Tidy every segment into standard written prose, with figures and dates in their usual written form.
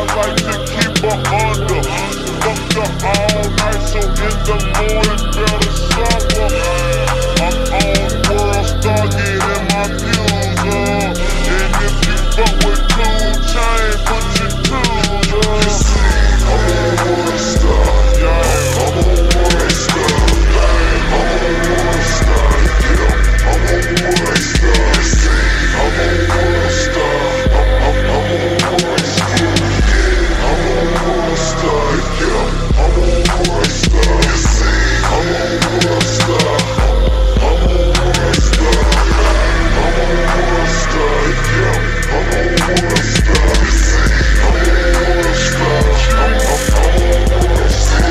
like to keep her under. Fucked her all night, so in the morning better suffer. I'm on World Star getting my views up. And if you fuck with Cool Chain, put your tools up. You see, I'm on World Star. Yeah, I'm on World Star. I'm on World Star. Yeah, I'm on World Star. You see, I'm on World Star. I'm on World Star. Yeah, I'm on World Star. Yeah, I'm on World Star. You see, I'm on World Star. I'm on World Star. I'm on World Star. Yeah, I'm on World Star. You see, I'm on World Star. I'm on World Star.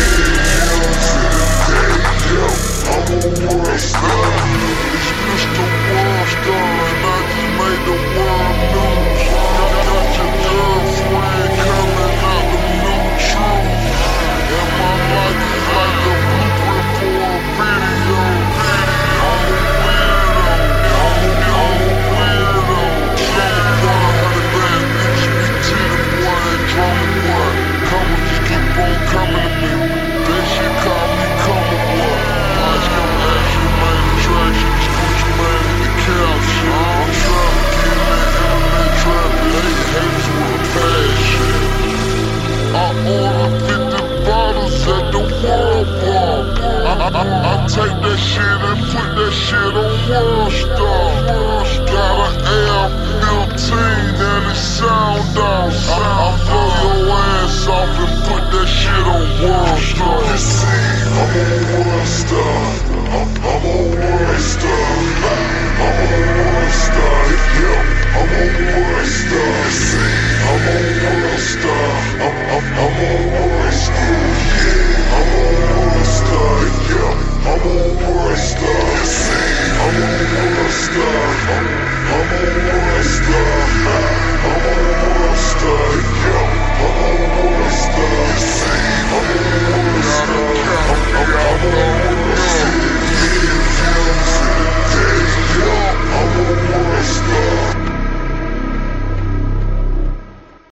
Yeah, I'm on World Star. It's Mr. World Star, and I just made the world news. Got your girlfriend coming out the new truth. And my life is like a blueprint for a video. I'm a weirdo. I'm a weirdo. Drama boy, 100 bad bitch, me to the boy, and drama boy. Come on, just keep on coming to me. Then she call me Coma boy. Watch come action, main attraction, Gucci man in the couch. I'm trying to get in that internet trap, they haters with a passion. I order 50 bottles at the World Bar. I take that shit and put that shit on World Star. Got an AR-15 and it sound off. I blow your ass off and put that shit on World Star. You see, I'm on World Star. I'm on World Star. I'm on World Star. Yeah, I'm on World Star. You see, I'm on World Star. I'm on World Star. Yeah, I'm on World Star. Yeah, I'm on World Star.